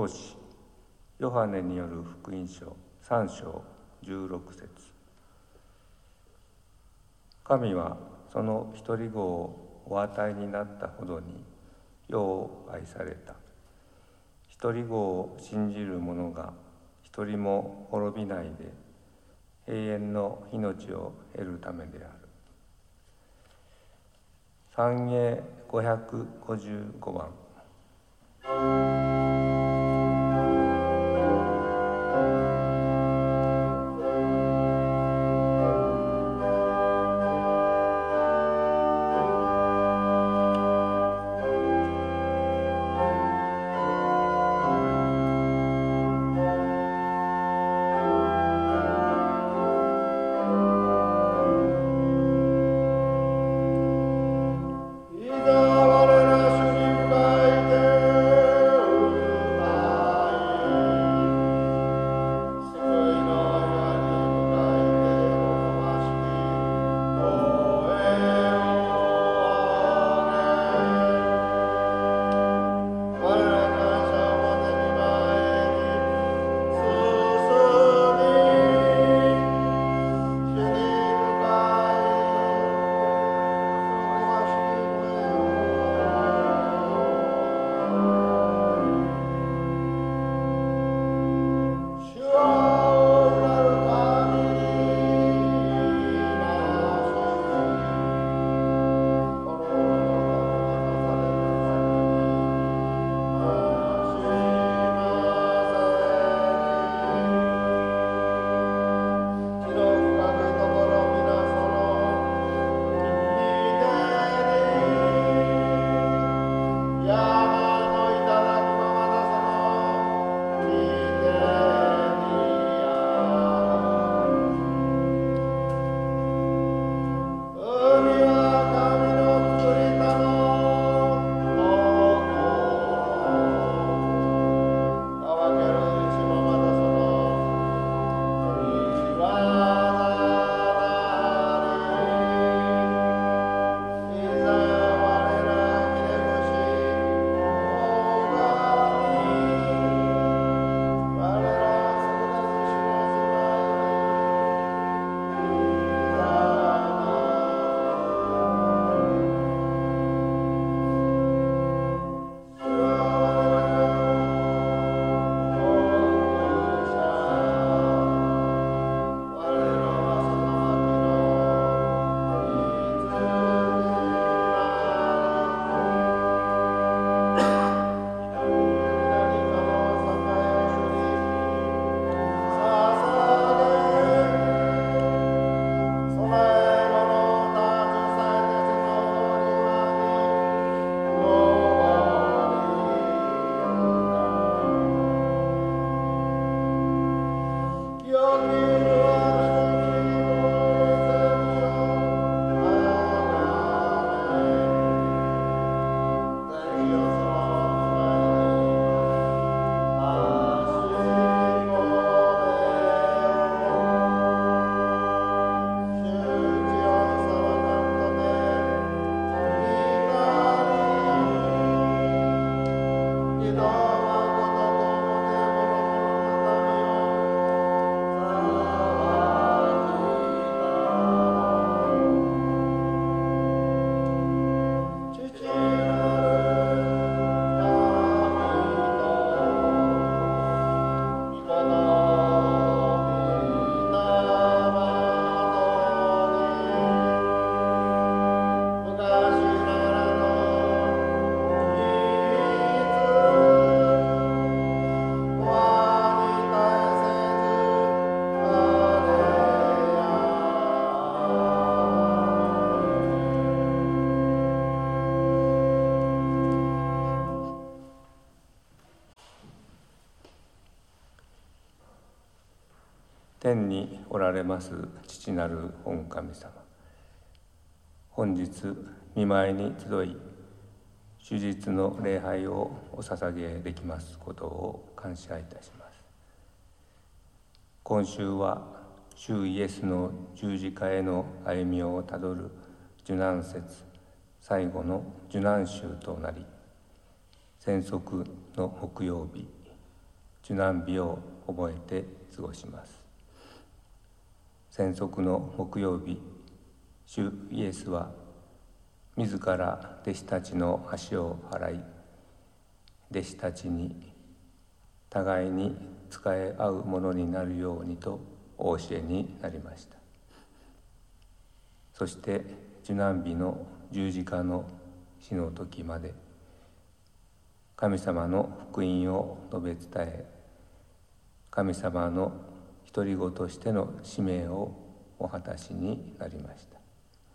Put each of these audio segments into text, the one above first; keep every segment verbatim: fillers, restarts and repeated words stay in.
教師ヨハネによる福音書さん章じゅうろく節。神はその一人子をお与えになったほどに世を愛された。一人子を信じる者が一人も滅びないで永遠の命を得るためである。賛詠ごひゃくごじゅうごばん。天におられます父なる御神様、本日御前に集い主日の礼拝をお捧げできますことを感謝いたします。今週は主イエスの十字架への歩みをたどる受難節最後の受難週となり、宣息の木曜日受難日を覚えて過ごします。宣息の木曜日、主イエスは自ら弟子たちの足を洗い、弟子たちに互いに仕え合うものになるようにとお教えになりました。そして受難日の十字架の死の時まで神様の福音を述べ伝え、神様の独り子としての使命をお果たしになりました。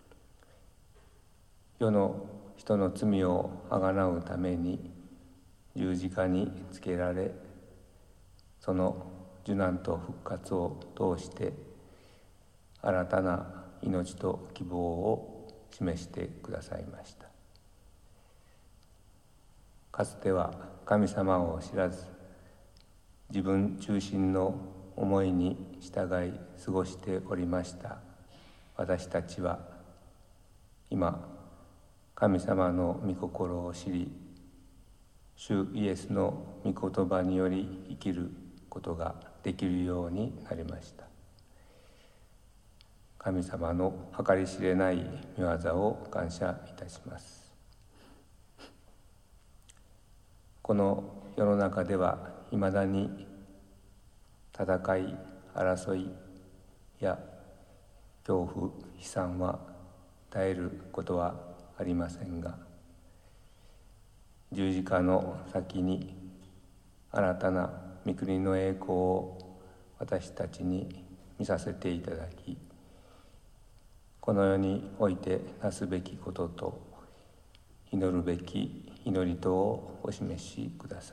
世の人の罪をあがなうために十字架につけられ、その受難と復活を通して新たな命と希望を示してくださいました。かつては神様を知らず、自分中心の思いに従い過ごしておりました私たちは、今神様の御心を知り、主イエスの御言葉により生きることができるようになりました。神様の計り知れない御業を感謝いたします。この世の中ではいまだに戦い、争いや恐怖、悲惨は絶えることはありませんが、十字架の先に新たな御国の栄光を私たちに見させていただき、この世においてなすべきことと祈るべき祈りとをお示しください。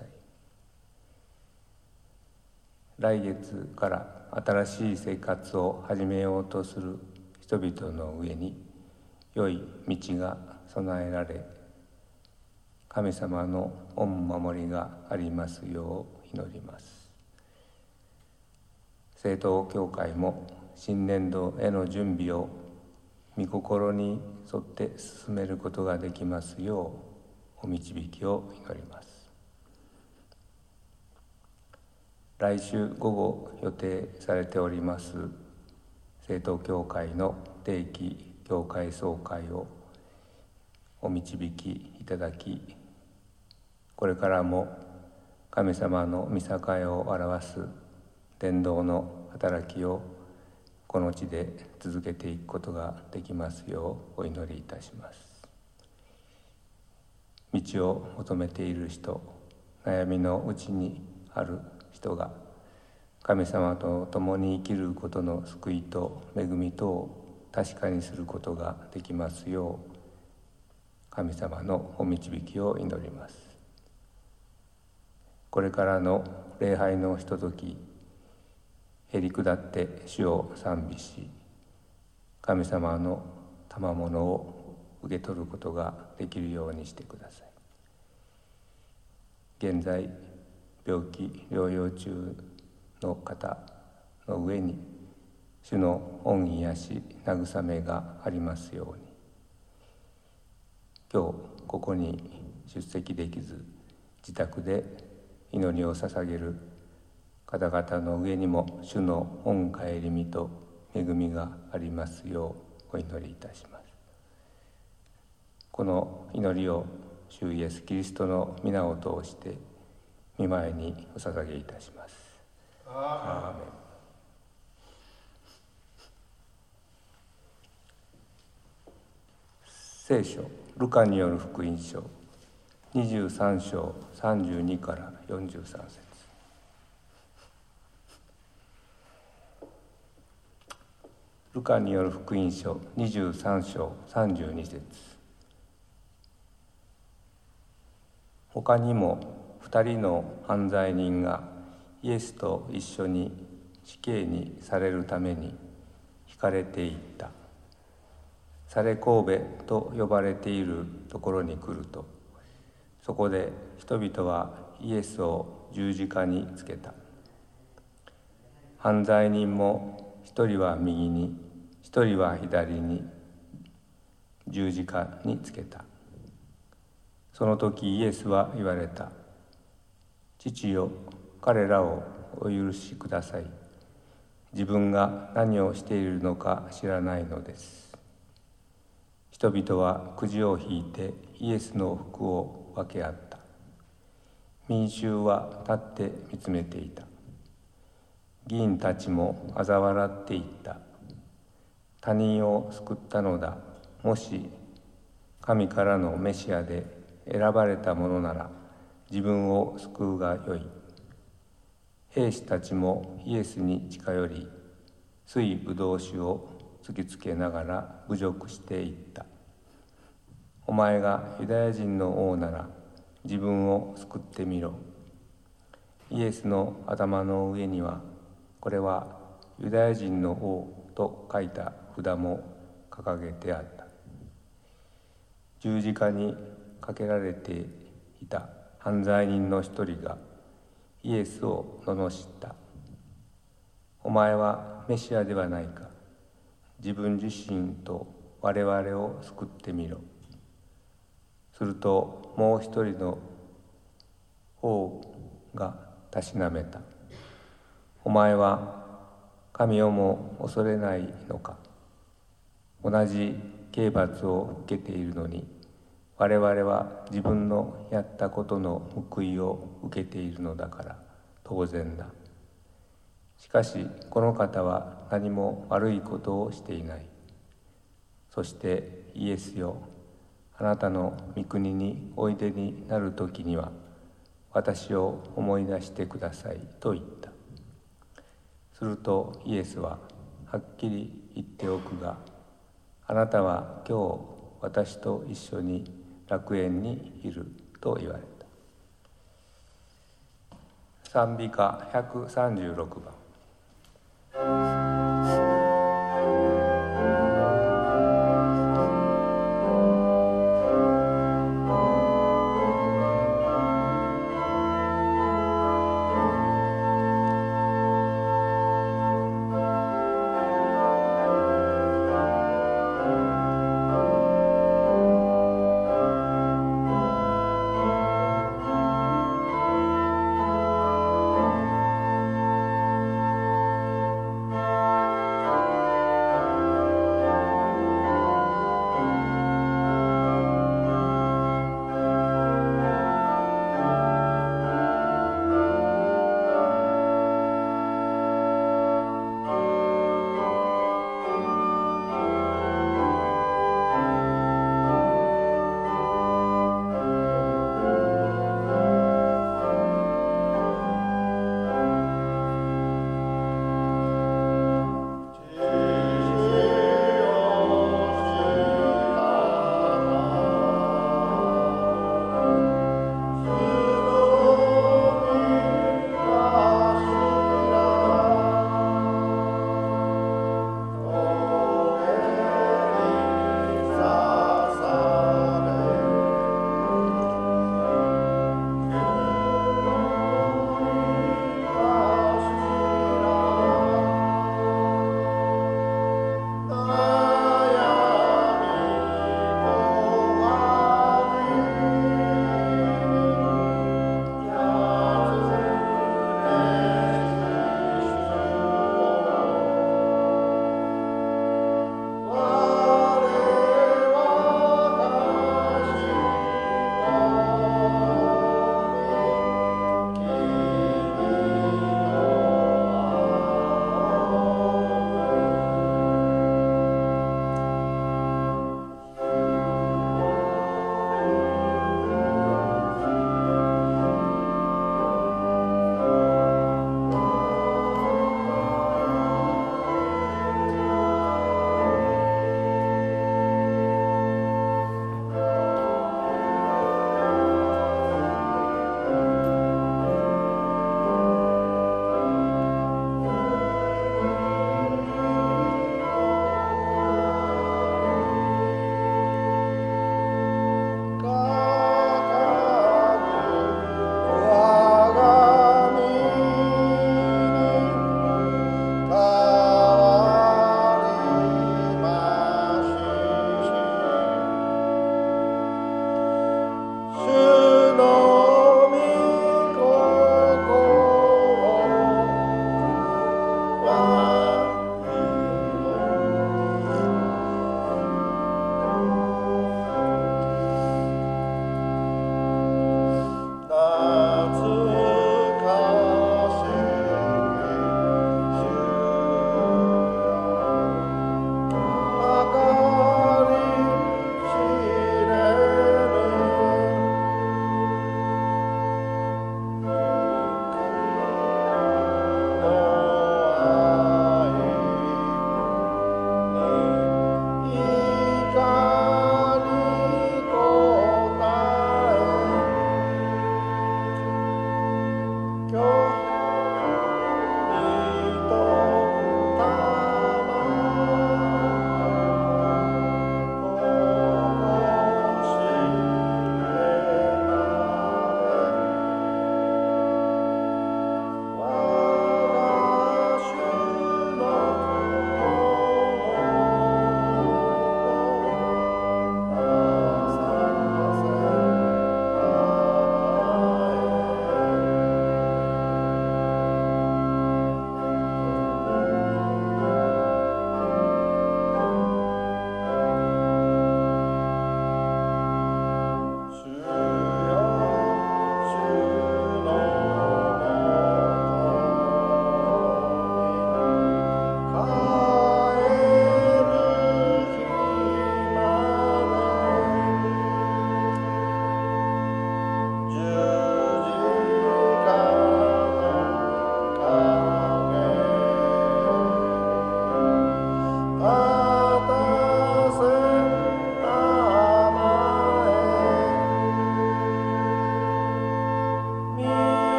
来月から新しい生活を始めようとする人々の上に良い道が備えられ、神様の御守りがありますよう祈ります。聖統教会も新年度への準備を御心に沿って進めることができますようお導きを祈ります。来週午後予定されております聖統教会の定期教会総会をお導きいただき、これからも神様の御栄を表す伝道の働きをこの地で続けていくことができますようお祈りいたします。道を求めている人、悩みのうちにある人が神様と共に生きることの救いと恵みとを確かにすることができますよう神様のお導きを祈ります。これからの礼拝のひととき、へり下って主を賛美し、神様の賜物を受け取ることができるようにしてください。現在病気療養中の方の上に主の恩癒し慰めがありますように、今日ここに出席できず自宅で祈りを捧げる方々の上にも主の御顧みと恵みがありますようお祈りいたします。この祈りを主イエスキリストの皆を通して御前にお捧げいたします。アーメン。聖書ルカによる福音書にじゅうさん章さんじゅうにからよんじゅうさん節。ルカによる福音書にじゅうさん章さんじゅうに節。他にも二人の犯罪人がイエスと一緒に死刑にされるために引かれていった。サレ神戸と呼ばれているところに来ると、そこで人々はイエスを十字架につけた。犯罪人も一人は右に、一人は左に十字架につけた。その時イエスは言われた。父よ、 彼らをお許しください。自分が何をしているのか知らないのです。人々はくじを引いてイエスの服を分け合った。民衆は立って見つめていた。議員たちも嘲笑っていった。他人を救ったのだ。もし神からのメシアで選ばれたものなら自分を救うがよい。兵士たちもイエスに近寄り、水ぶどう酒を突きつけながら侮辱していった。お前がユダヤ人の王なら自分を救ってみろ。イエスの頭の上には、これはユダヤ人の王と書いた札も掲げてあった。十字架にかけられていた犯罪人の一人がイエスを罵った。お前はメシアではないか。自分自身と我々を救ってみろ。するともう一人の王がたしなめた。お前は神をも恐れないのか。同じ刑罰を受けているのに、我々は自分のやったことの報いを受けているのだから当然だ。しかしこの方は何も悪いことをしていない。そしてイエスよ、あなたの御国においでになるときには私を思い出してくださいと言った。するとイエスははっきり言っておくが、あなたは今日私と一緒に楽園にいると言われた。賛美歌ひゃくさんじゅうろくばん。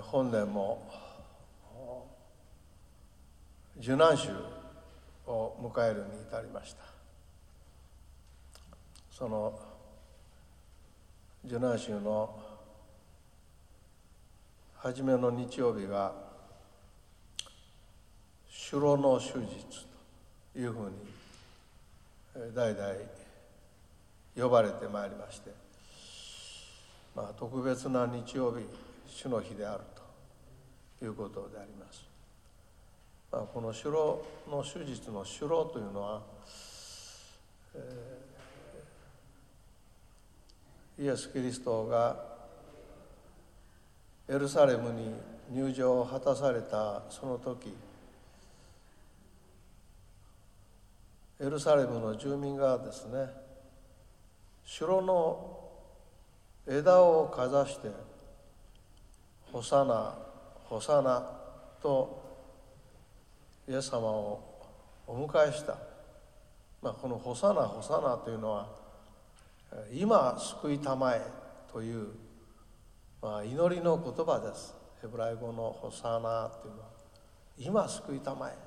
本年も受難週を迎えるに至りました。その受難週の初めの日曜日が主労の終日というふうに代々呼ばれてまいりまして、まあ、特別な日曜日、主の日であるということであります。まあ、この主労の終日の主労というのは、えー、イエス・キリストがエルサレムに入場を果たされたその時、エルサレムの住民がですね、主労の枝をかざしてホサナホサナとイエス様をお迎えした、まあ、このホサナホサナというのは今救いたまえという、まあ、祈りの言葉です。ヘブライ語のホサナというのは今救いたまえ、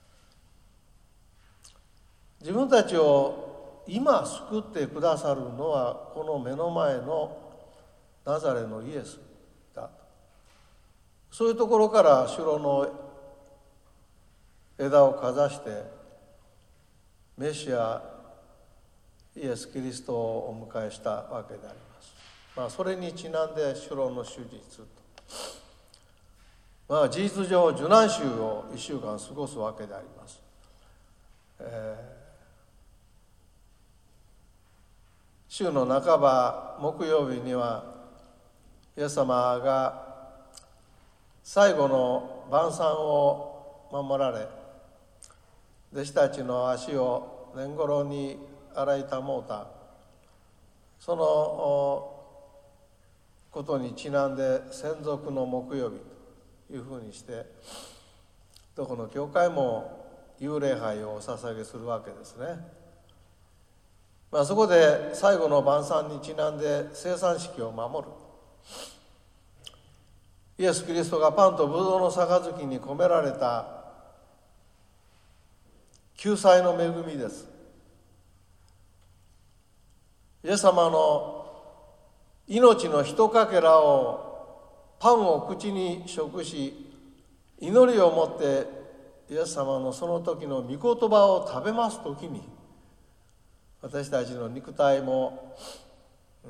自分たちを今救ってくださるのはこの目の前のナザレのイエスだ。そういうところから主労の枝をかざしてメシアイエス・キリストをお迎えしたわけであります。まあ、それにちなんで主労の終日と、まあ、事実上受難週をいっしゅうかん過ごすわけであります。えー週の半ば木曜日にはイエス様が最後の晩餐を守られ、弟子たちの足を年頃に洗いたもうた、そのことにちなんで専属の木曜日というふうにして、どこの教会も幽霊杯をお捧げするわけですね。まあ、そこで最後の晩餐にちなんで聖餐式を守る。イエス・キリストがパンとブドウの杯に込められた救済の恵みです。イエス様の命のひとかけらをパンを口に食し、祈りを持ってイエス様のその時の御言葉を食べますときに、私たちの肉体も、うん、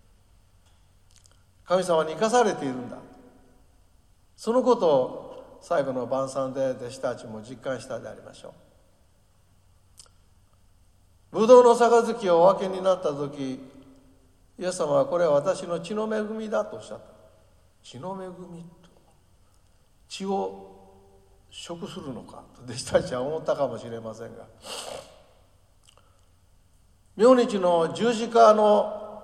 神様に生かされているんだ、そのことを最後の晩餐で弟子たちも実感したでありましょう。ぶどうの杯をお分けになった時、イエス様はこれは私の血の恵みだとおっしゃった。血の恵みと、血を食するのかと弟子たちは思ったかもしれませんが、明日の十字架の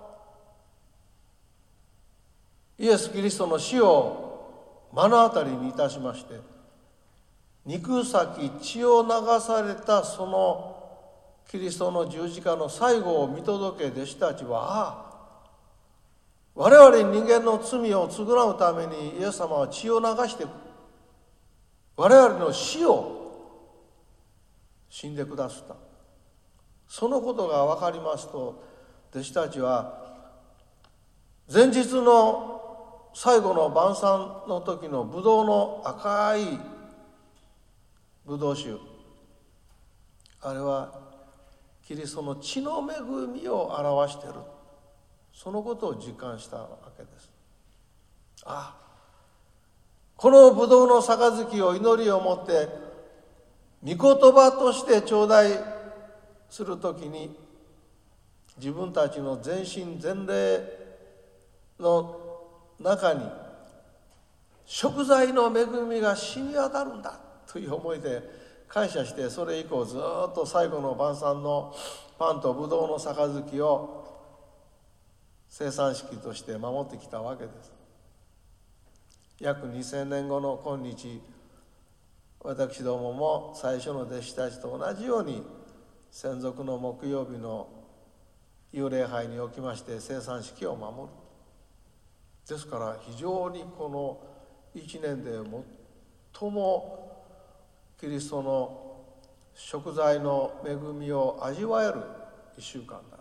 イエス・キリストの死を目の当たりにいたしまして、肉裂き血を流されたそのキリストの十字架の最後を見届け、弟子たちは、ああ、我々人間の罪を償うためにイエス様は血を流して我々の死を死んでくださった。そのことが分かりますと、弟子たちは前日の最後の晩餐の時のブドウの赤いブドウ酒、あれはキリストの血の恵みを表している、そのことを実感したわけです。ああ、このブドウの杯を祈りを持って御言葉として頂戴するときに、自分たちの全身全霊の中に食材の恵みが染み渡るんだという思いで感謝して、それ以降ずっと最後の晩餐のパンとブドウの杯を聖餐式として守ってきたわけです。約にせんねんごの今日、私どもも最初の弟子たちと同じように専属の木曜日の幽霊杯におきまして聖餐式を守る。ですから非常にこの一年で最もキリストの食材の恵みを味わえる一週間だ。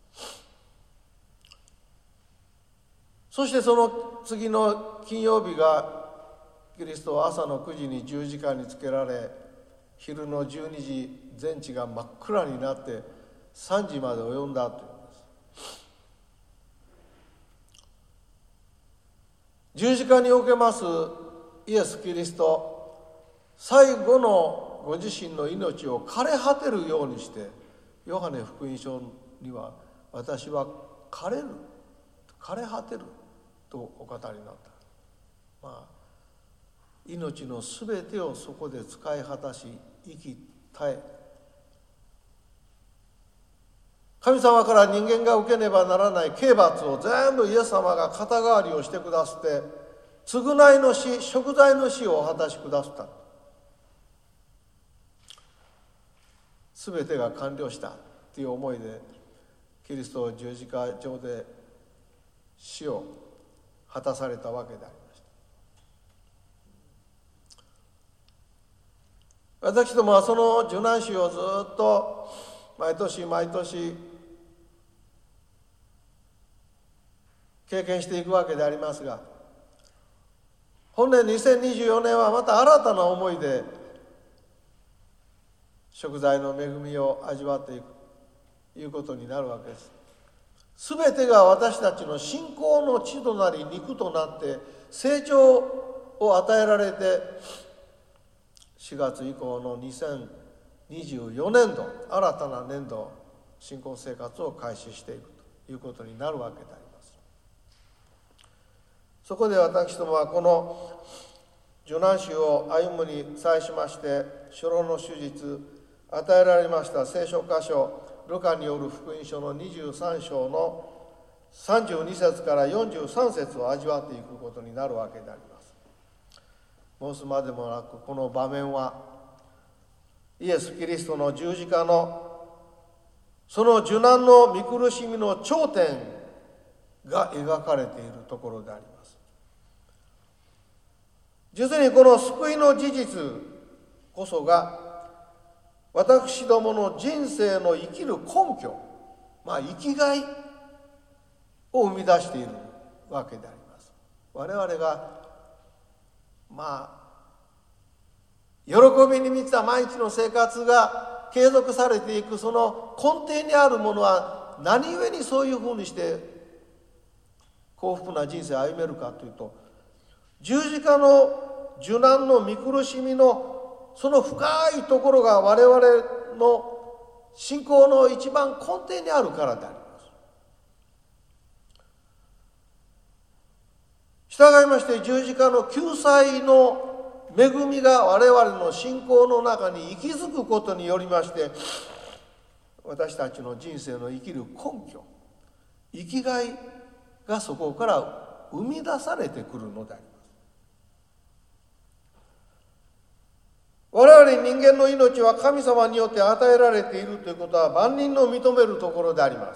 そしてその次の金曜日がキリストは朝のくじに十字架につけられ、昼のじゅうにじ全地が真っ暗になってさんじまで及んだというんです。十字架におけますイエス・キリスト、最後のご自身の命を枯れ果てるようにして、ヨハネ福音書には私は枯れる、枯れ果てるとお語りになった。まあ命のすべてをそこで使い果たし生き絶え、神様から人間が受けねばならない刑罰を全部イエス様が肩代わりをしてくださって、償いの死、贖罪の死をお果たしくださった。すべてが完了したという思いでキリストを十字架上で死を果たされたわけであります。私どもはその受難死をずっと毎年毎年経験していくわけでありますが、本年にせんにじゅうよねんはまた新たな思いで食材の恵みを味わっていくということになるわけです。すべてが私たちの信仰の血となり肉となって成長を与えられて、しがつ以降のにせんにじゅうよねんど、新たな年度信仰生活を開始していくということになるわけであります。そこで私どもはこの受難死を歩むに際しまして、初老の手術、与えられました聖書箇所、ルカによる福音書のにじゅうさん章のさんじゅうに節からよんじゅうさん節を味わっていくことになるわけであります。申すまでもなく、この場面はイエス・キリストの十字架のその受難の御苦しみの頂点が描かれているところであります。実にこの救いの事実こそが私どもの人生の生きる根拠、まあ生きがいを生み出しているわけであります。我々がまあ喜びに満ちた毎日の生活が継続されていくその根底にあるものは何故にそういうふうにして幸福な人生を歩めるかというと、十字架の受難の御苦しみのその深いところが我々の信仰の一番根底にあるからであります。従いまして十字架の救済の恵みが我々の信仰の中に息づくことによりまして、私たちの人生の生きる根拠、生きがいがそこから生み出されてくるのであります。我々人間の命は神様によって与えられているということは万人の認めるところであります。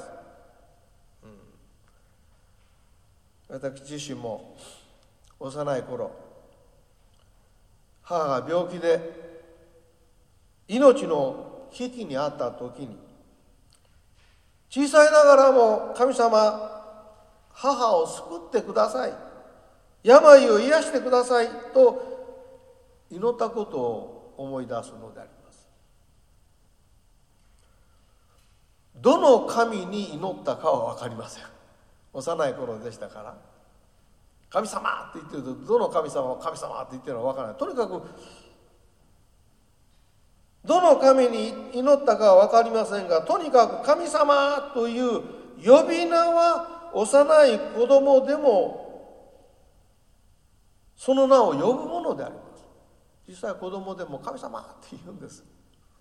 うん、私自身も幼い頃、母が病気で命の危機にあった時に、小さいながらも神様、母を救ってください、病を癒してくださいと祈ったことを思い出すのであります。どの神に祈ったかは分かりません。幼い頃でしたから、神様って言ってるとどの神様を神様って言ってるのは分からない。とにかくどの神に祈ったかは分かりませんが、とにかく神様という呼び名は幼い子供でもその名を呼ぶものであります。実際子供でも神様って言うんです。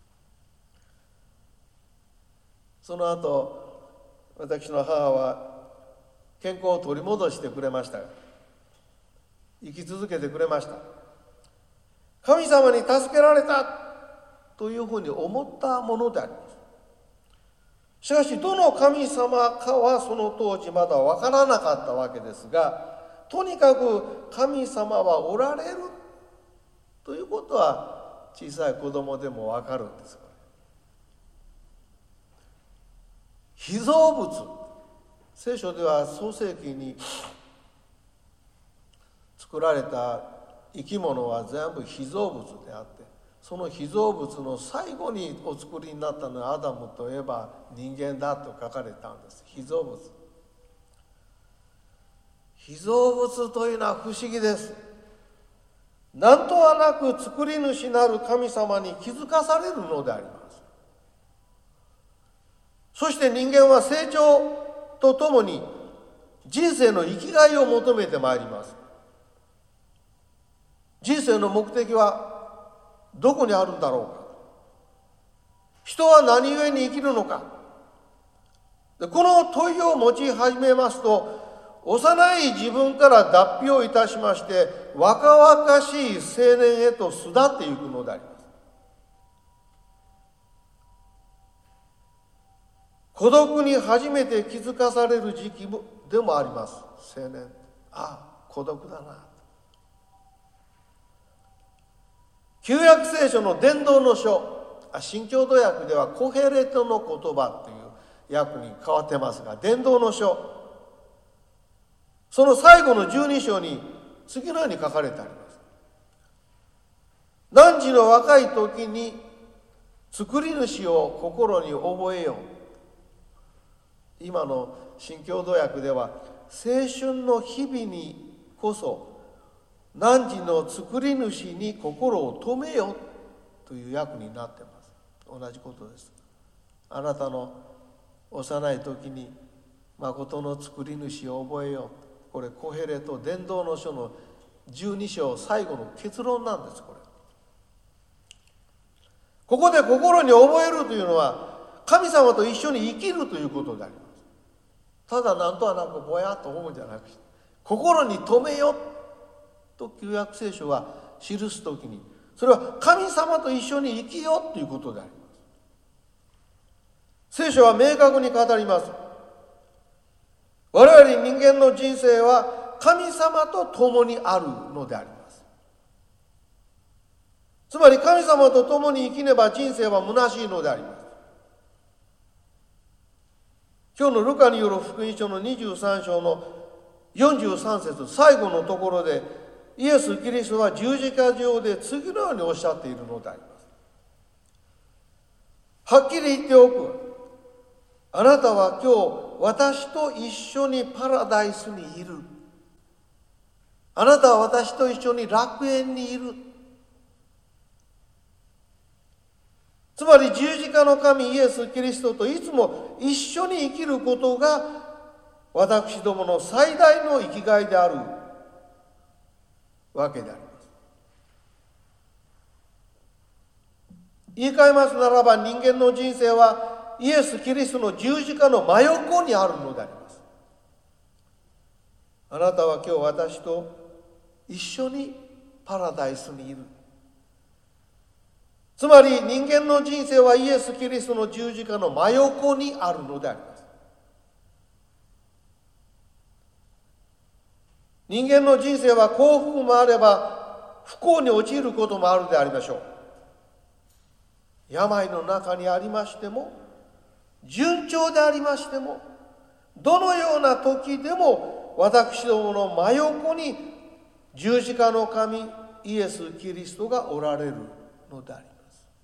その後私の母は健康を取り戻してくれましたが、生き続けてくれました。神様に助けられたというふうに思ったものであります。しかしどの神様かはその当時まだ分からなかったわけですが、 とにかく神様はおられるということは小さい子供でもわかるんです。被造物、聖書では創世記に作られた生き物は全部被造物であって、その被造物の最後にお作りになったのはアダムとエバ、人間だと書かれたんです。被造物。被造物というのは不思議です。なんとはなく作り主なる神様に気づかされるのであります。そして人間は成長とともに人生の生きがいを求めてまいります。人生の目的はどこにあるんだろうか。人は何故に生きるのか。この問いを持ち始めますと、幼い自分から脱皮をいたしまして、若々しい青年へと巣立っていくのであります。孤独に初めて気づかされる時期でもあります。青年、ああ、孤独だな。旧約聖書の伝道の書、新共同訳ではコヘレトの言葉という訳に変わってますが、伝道の書、その最後のじゅうに章に次のように書かれてあります。汝の若い時に作り主を心に覚えよう。今の新共同訳では青春の日々にこそ汝の作り主に心を留めよという訳になっています。同じことです。あなたの幼い時に誠の作り主を覚えよう。これコヘレト伝道の書のじゅうに章最後の結論なんです。これここで心に覚えるというのは神様と一緒に生きるということであります。ただなんとはなくぼやっと思うんじゃなくて、心に留めよと旧約聖書は記すときに、それは神様と一緒に生きようということであります。聖書は明確に語ります。我々人間の人生は神様と共にあるのであります。つまり神様と共に生きねば人生は虚しいのであります。今日のルカによる福音書のにじゅうさん章のよんじゅうさん節最後のところで、イエス・キリストは十字架上で次のようにおっしゃっているのであります。はっきり言っておく。あなたは今日私と一緒にパラダイスにいる。あなたは私と一緒に楽園にいる。つまり十字架の神イエス・キリストといつも一緒に生きることが私どもの最大の生きがいであるわけであります。言い換えますならば、人間の人生はイエス・キリストの十字架の真横にあるのであります。あなたは今日私と一緒にパラダイスにいる。つまり人間の人生はイエス・キリストの十字架の真横にあるのであります。人間の人生は幸福もあれば不幸に陥ることもあるでありましょう。病の中にありましても、順調でありましても、どのような時でも私どもの真横に十字架の神イエス・キリストがおられるのであります。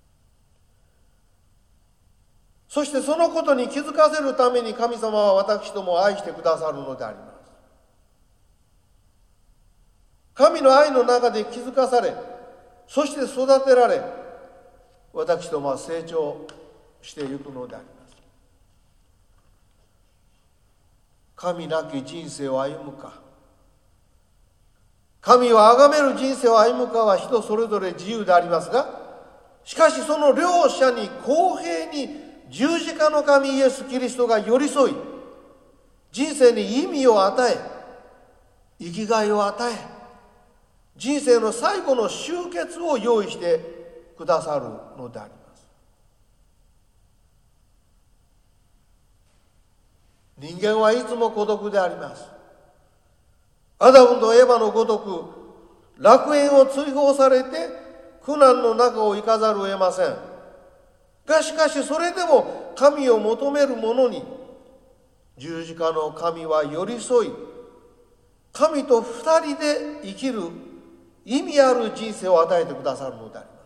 そしてそのことに気づかせるために神様は私どもを愛してくださるのであります。神の愛の中で気づかされ、そして育てられ、私どもは成長していくのであります。神なき人生を歩むか、神を崇める人生を歩むかは人それぞれ自由でありますが、しかしその両者に公平に十字架の神イエス・キリストが寄り添い、人生に意味を与え、生きがいを与え、人生の最後の終結を用意してくださるのであります。人間はいつも孤独であります。あアダムとエバのごとく楽園を追放されて苦難の中を行かざるを得ませんが、しかしそれでも神を求める者に十字架の神は寄り添い、神と二人で生きる意味ある人生を与えてくださるのであります。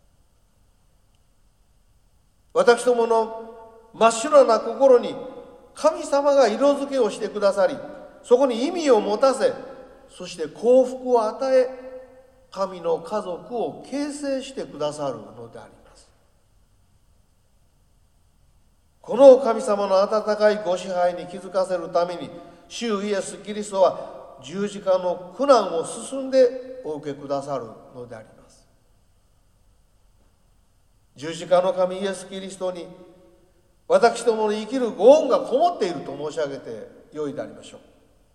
私どもの真っ白な心に神様が色付けをしてくださり、そこに意味を持たせ、そして幸福を与え、神の家族を形成してくださるのであります。この神様の温かいご支配に気づかせるために、主イエス・キリストは十字架の苦難を進んでお受けくださるのであります。十字架の神イエス・キリストに私どもの生きるご恩がこもっていると申し上げてよいでありましょう。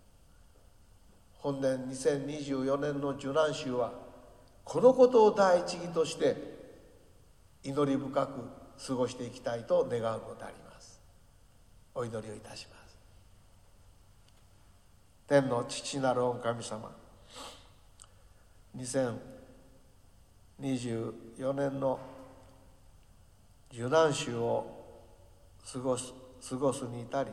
本年にせんにじゅうよねんの受難週はこのことを第一義として祈り深く過ごしていきたいと願うのであります。お祈りをいたします。天の父なる御神様、にせんにじゅうよねんの受難週を過ごす、過ごすに至り、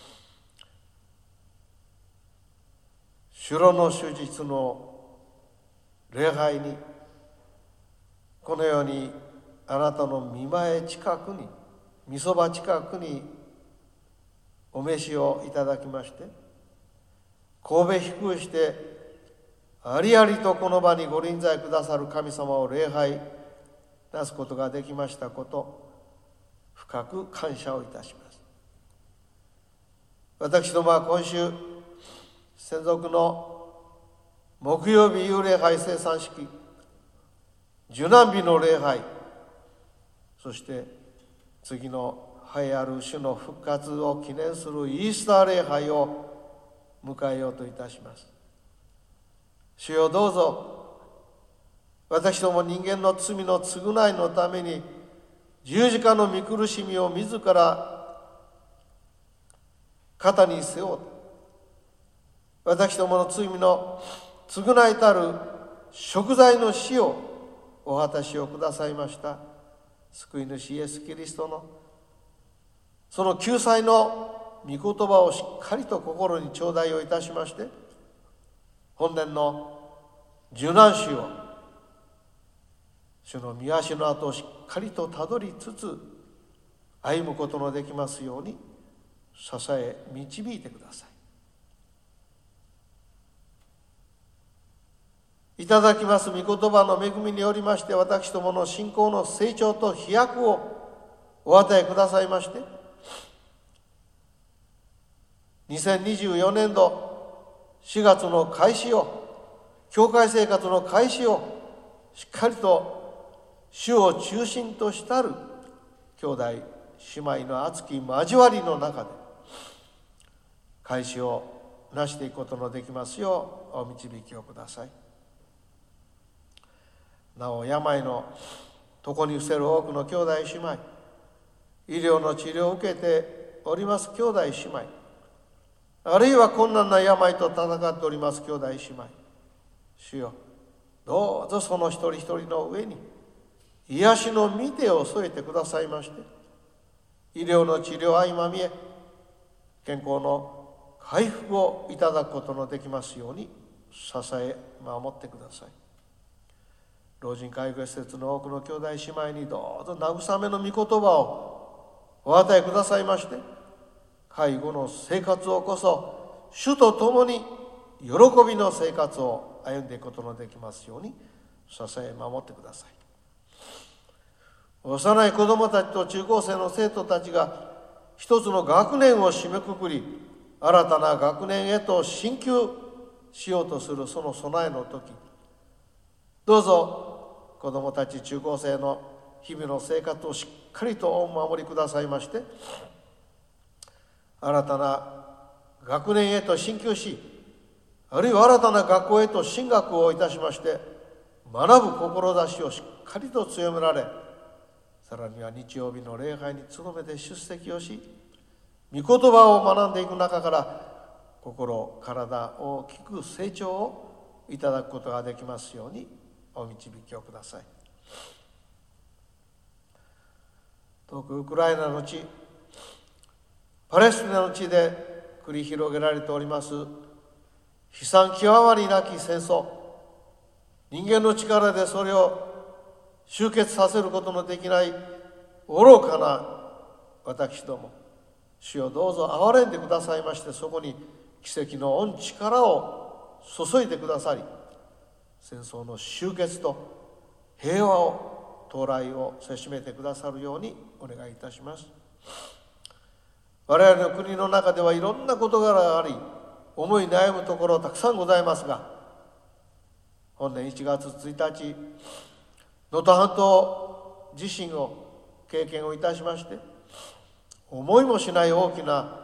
主の主日の礼拝にこのようにあなたの御前近くに、御そば近くにお召しをいただきまして、神戸低してありありとこの場にご臨在くださる神様を礼拝なすことができましたこと、深く感謝をいたします。私どもは今週、専属の木曜日夕礼拝聖餐式、受難日の礼拝、そして次の栄えある主の復活を記念するイースター礼拝を迎えようといたします。主よ、どうぞ私ども人間の罪の償いのために十字架の御苦しみを自ら肩に背負う、私どもの罪の償いたる贖罪の死をお果たしをくださいました救い主イエス・キリストのその救済の御言葉をしっかりと心に頂戴をいたしまして、本年の受難週を主の御足の跡をしっかりとたどりつつ歩むことのできますように支え導いてください。いただきます御言葉の恵みによりまして、私どもの信仰の成長と飛躍をお与えくださいまして、にせんにじゅうよねんどしがつの開始を、教会生活の開始をしっかりと主を中心としたる兄弟姉妹の熱き交わりの中で開始をなしていくことのできますようお導きをください。なお病の床に伏せる多くの兄弟姉妹、医療の治療を受けております兄弟姉妹、あるいは困難な病と戦っております兄弟姉妹、主よ、どうぞその一人一人の上に癒しの御手を添えてくださいまして、医療の治療相まみえ健康の回復をいただくことのできますように支え守ってください。老人介護施設の多くの兄弟姉妹にどうぞ慰めの御言葉をお与えくださいまして、介護の生活をこそ主と共に喜びの生活を歩んでいくことのできますように支え守ってください。幼い子どもたちと中高生の生徒たちが一つの学年を締めくくり、新たな学年へと進級しようとするその備えの時、どうぞ子どもたち中高生の日々の生活をしっかりとお守りくださいまして、新たな学年へと進級し、あるいは新たな学校へと進学をいたしまして、学ぶ志をしっかりと強められ、さらには日曜日の礼拝に努めて出席をし、御言葉を学んでいく中から心体大きく成長をいただくことができますようにお導きをください。遠くウクライナの地、パレスチナの地で繰り広げられております悲惨極まりなき戦争、人間の力でそれを終結させることのできない愚かな私ども、主よどうぞ憐れんでくださいまして、そこに奇跡の御力を注いでくださり、戦争の終結と平和を到来をせしめてくださるようにお願いいたします。我々の国の中ではいろんな事柄があり、思い悩むところたくさんございますが、本年いちがつついたち、能登半島地震を経験をいたしまして、思いもしない大きな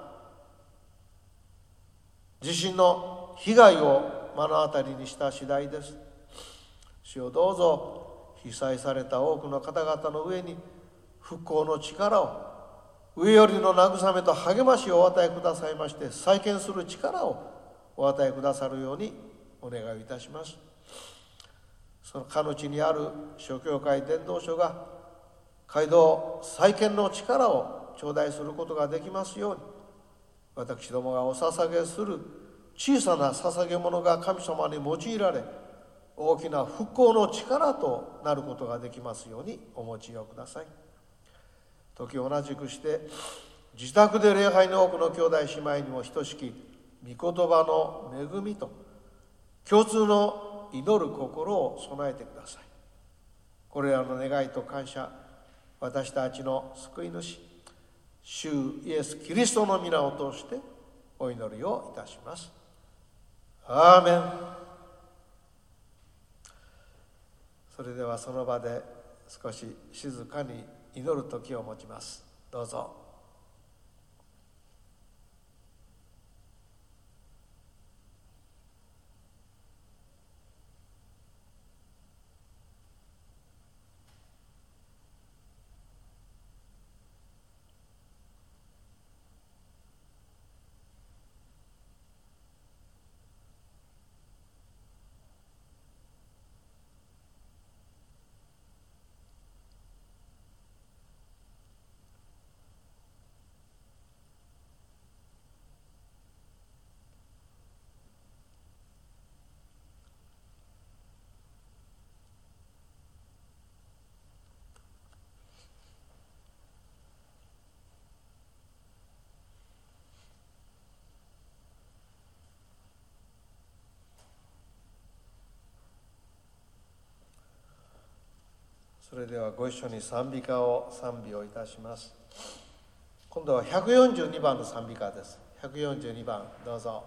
地震の被害を目の当たりにした次第です。主よどうぞ被災された多くの方々の上に復興の力を、上よりの慰めと励ましをお与えくださいまして、再建する力をお与えくださるようにお願いいたします。そのかの地にある諸教会伝道所が街道再建の力を頂戴することができますように、私どもがお捧げする小さな捧げ物が神様に用いられ、大きな復興の力となることができますようにお持ちをください。時を同じくして自宅で礼拝の多くの兄弟姉妹にも等しき御言葉の恵みと共通の祈る心を備えてください。これらの願いと感謝、私たちの救い主主イエス・キリストの皆を通してお祈りをいたします。アーメン。それではその場で少し静かに祈る時を持ちます。どうぞ。それではご一緒に賛美歌を賛美をいたします。今度はひゃくよんじゅうにばんの賛美歌です。ひゃくよんじゅうにばんどうぞ。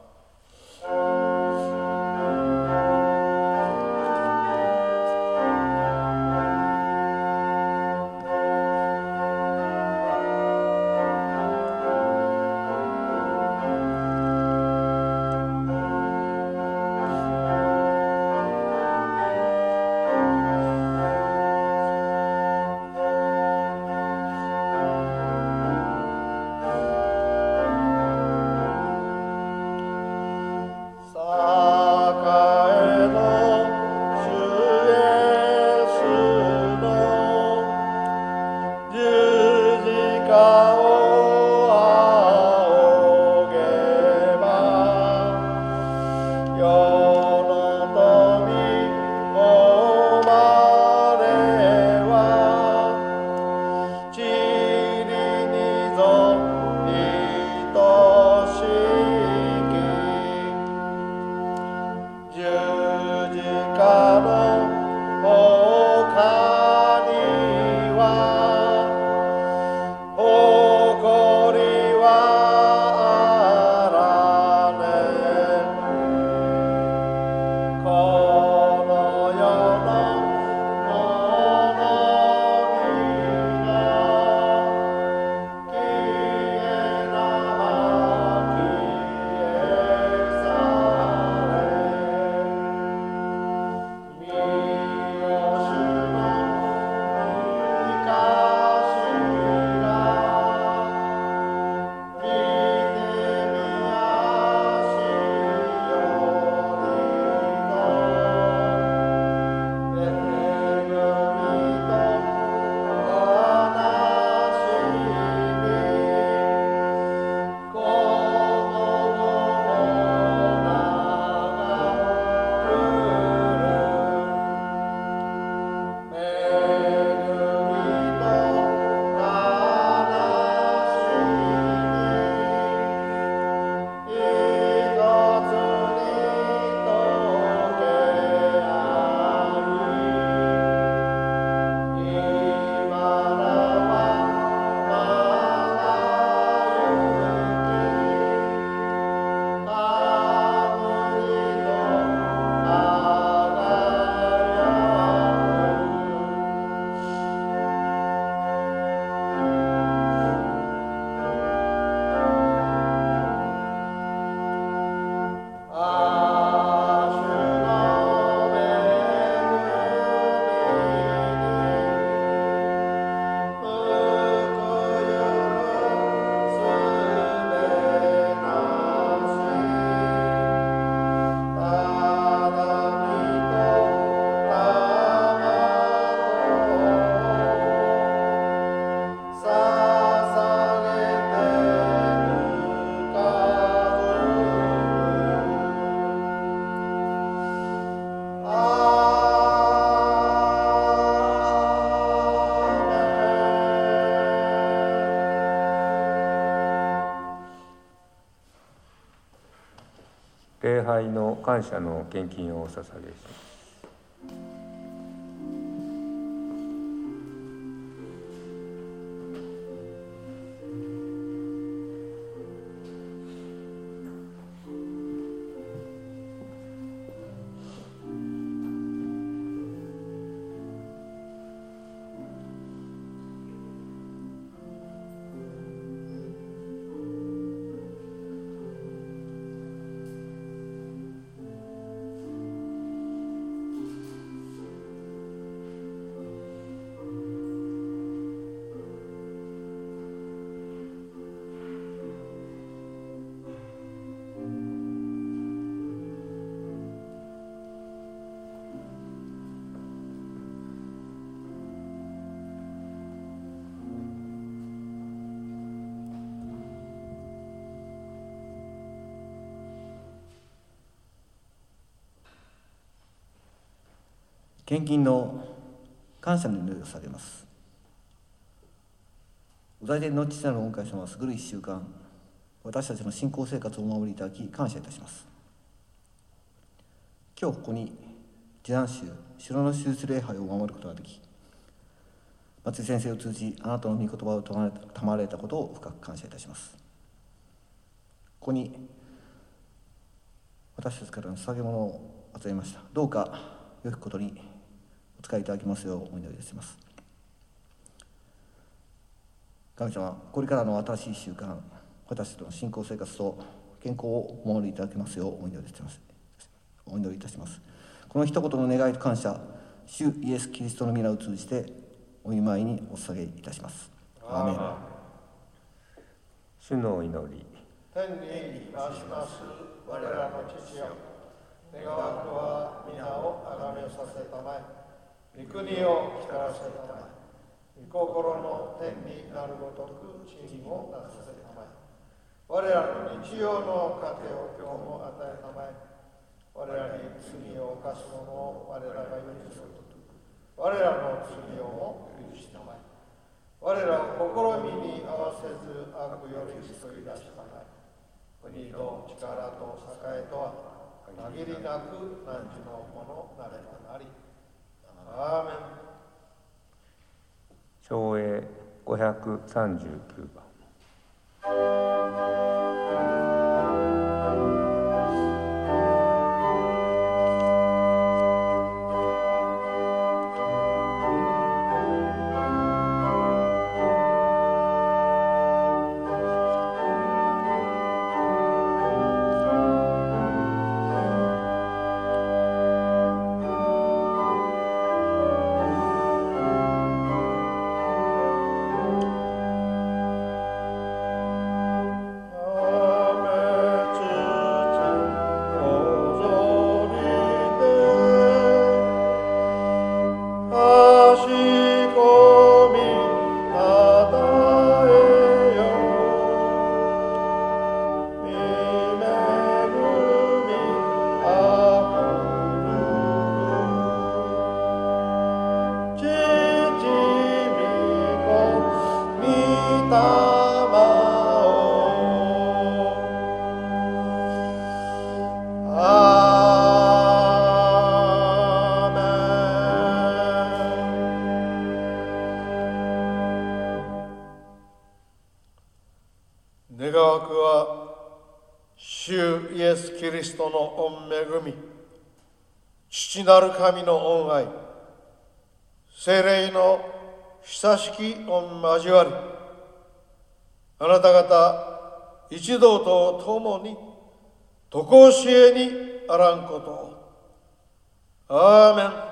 「 拝の感謝の献金をお捧げします。 献金の感謝の祈りをされます。お在天の父なる御神様は優る一週間、私たちの信仰生活をお守りいただき感謝いたします。今日ここに受難週、城の手術礼拝を守ることができ、松井先生を通じあなたの御言葉を賜られたことを深く感謝いたします。ここに私たちからの捧げ物を与えました。どうか良きことにお使いいただきますようお祈りいたします。神様、これからの新しい習慣、私たちの信仰生活と健康をお守りいただきますようお祈りいたします。お祈りいたします。この一言の願いと感謝、主イエス・キリストの皆を通じてお見舞いにお捧げいたします。アーメン。 主のお祈り。 天にまします我らの父よ、願わくは皆をあがめさせたまえ、御国を来たらせたまえ、御心の天になるごとく地にもなさせたまえ。我らの日曜の糧を今日も与えたまえ。我らに罪を犯す者を我らが許すごとく、我らの罪をも許したまえ。我らを試みに合わせず悪より救い出したまえ。国の力と栄とは限りなく汝のものなればなり。アーメン。 唱詠ごひゃくさんじゅうきゅうばん。 願わくは主イエス・キリストの御恵み、父なる神の恩愛、聖霊の親しき御交わり、あなた方一同と共に常しえにあらんことを。アーメン。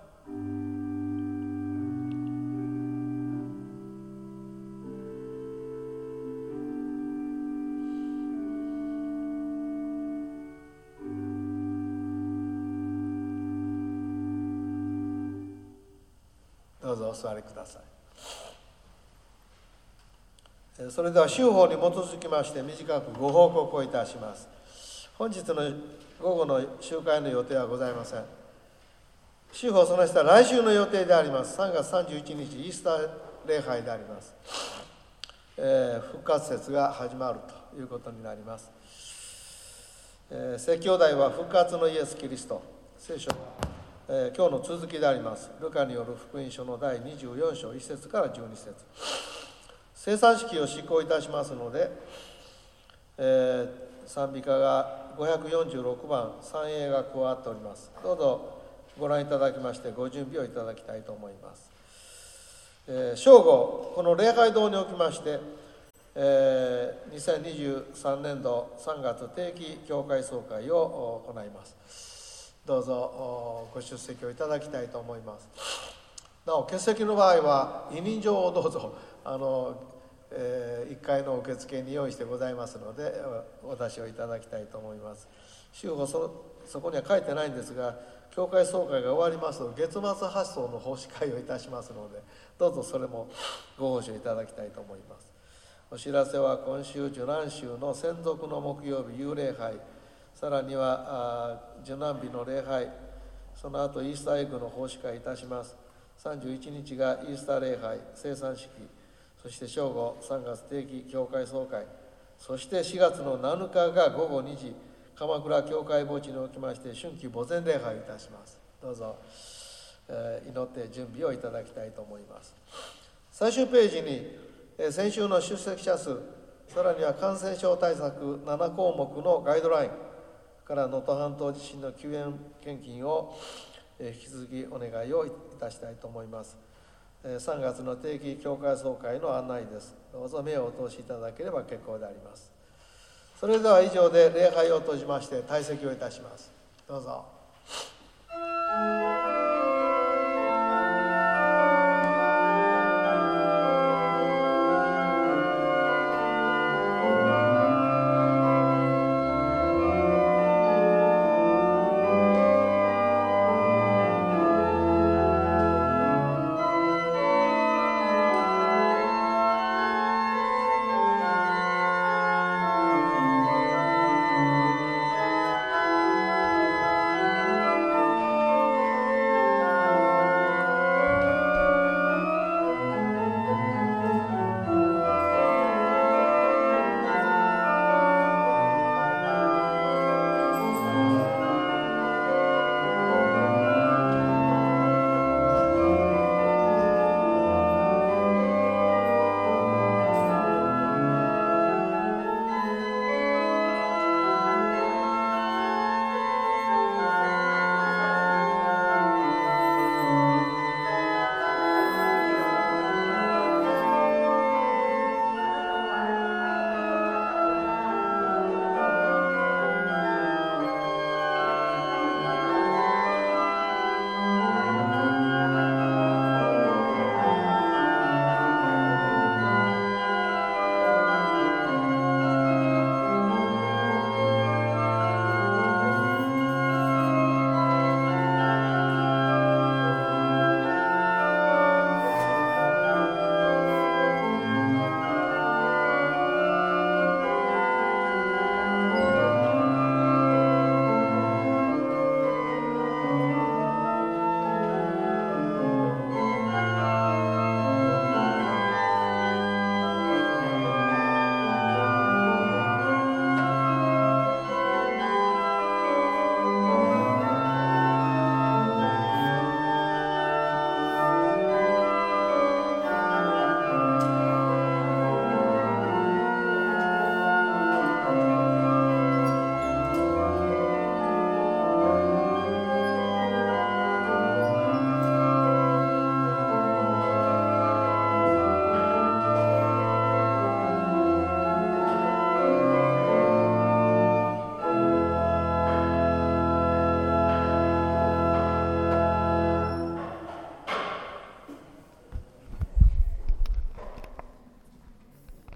どうぞお座りください。それでは修法に基づきまして短くご報告をいたします。本日の午後の集会の予定はございません。修法その下、来週の予定であります。さんがつさんじゅういちにちイースター礼拝であります。えー、復活節が始まるということになります。 えー、説教題は復活のイエス・キリスト。聖書は、えー、今日の続きであります。ルカによる福音書のだいにじゅうよん章いち節からじゅうに節。生産式を執行いたしますので、えー、賛美歌がごひゃくよんじゅうろくばん、賛詠が加わっております。どうぞご覧いただきましてご準備をいただきたいと思います。えー、正午、この礼拝堂におきまして、えー、にせんにじゅうさんねんどさんがつ定期教会総会を行います。どうぞご出席をいただきたいと思います。なお欠席の場合は委任状をどうぞあの、えー、いっかいの受付に用意してございますのでお出しをいただきたいと思います。週報 そ, そこには書いてないんですが、教会総会が終わりますと月末発送の奉仕会をいたしますので、どうぞそれもご奉仕いただきたいと思います。お知らせは今週受難週の専属の木曜日幽霊杯、さらには受難日の礼拝、その後イースターエッグの奉仕会いたします。さんじゅういちにちがイースター礼拝、生産式、そして正午さんがつ定期教会総会、そしてしがつのなのかがごごにじ、鎌倉教会墓地におきまして春季墓前礼拝をいたします。どうぞ、えー、祈って準備をいただきたいと思います。最終ページに、えー、先週の出席者数、さらには感染症対策ななこうもくのガイドラインから能登半島地震の救援献金を、えー、引き続きお願いをいたしたいと思います。えー、さんがつの定期教会総会の案内です。どうぞ目をお通しいただければ結構であります。それでは以上で礼拝を閉じまして退席をいたします。どうぞ。